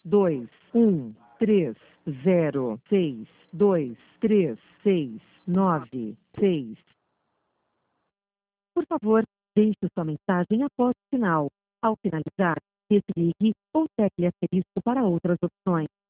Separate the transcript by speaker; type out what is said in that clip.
Speaker 1: 6, por favor, deixe sua mensagem após o sinal. Ao finalizar, desligue ou tecle asterisco para outras opções.